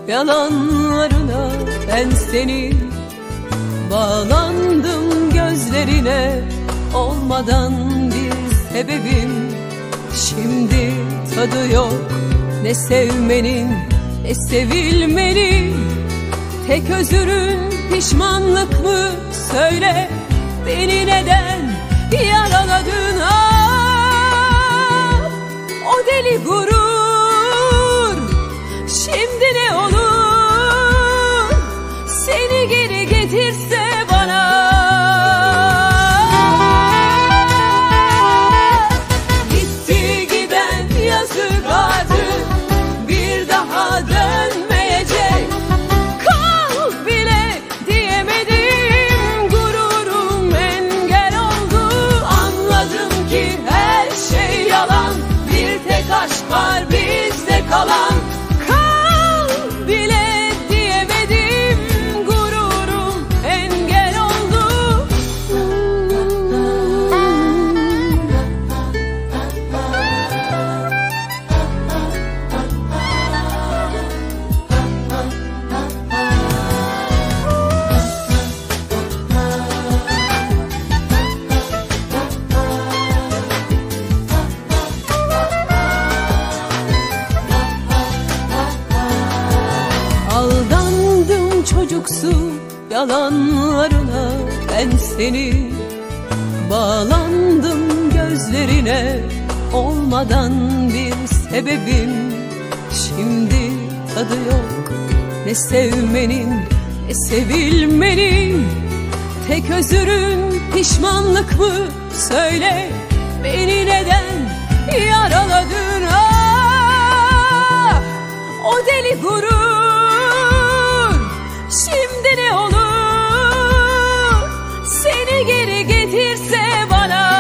yalanlarına ben senin. Bağlandım gözlerine olmadan bir sebebim. Şimdi tadı yok ne sevmenin ne sevilmenin. Tek özürün pişmanlık mı? Söyle, beni neden yaraladın? Ah, o deli gurur şimdi ne olur? Seni geri getirse bana. Gitti giden yazık artık, bir daha dönmeyecek. Kal bile diyemedim, gururum engel oldu. Anladım ki her şey yalan, bir tek aşk var bizde kalan. Kal bile diyemedim, gururum engel oldu. Aldandım çocuksu yalanlarına ben senin. Bağlandım gözlerine olmadan bir sebebim. Şimdi tadı yok ne sevmenin ne sevilmenin. Tek özürün pişmanlık mı? Söyle, beni neden yaraladın? Ah, o deli gurur şimdi ne olur? Seni geri getirse bana.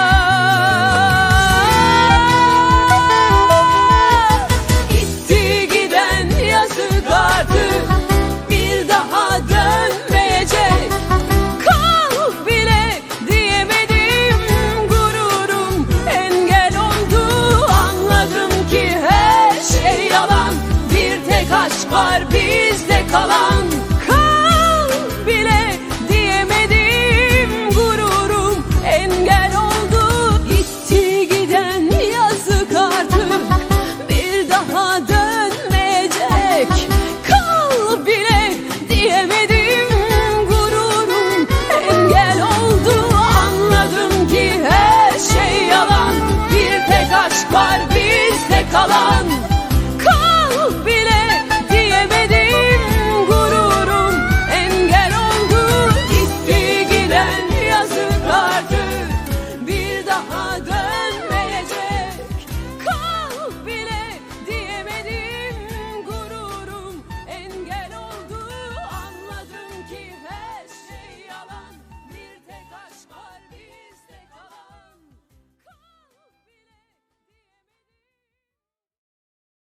Gitti giden yazık artık, bir daha dönmeyecek. Kal bile diyemedim, gururum engel oldu. Anladım ki her şey yalan, bir tek aşk var bizde kalan. Kal bile diyemedim, gururum engel oldu. Gitti giden yazık artık, bir daha dönmeyecek. Kal bile diyemedim, gururum engel oldu. Anladım ki her şey yalan, bir tek aşk var bizde kalan.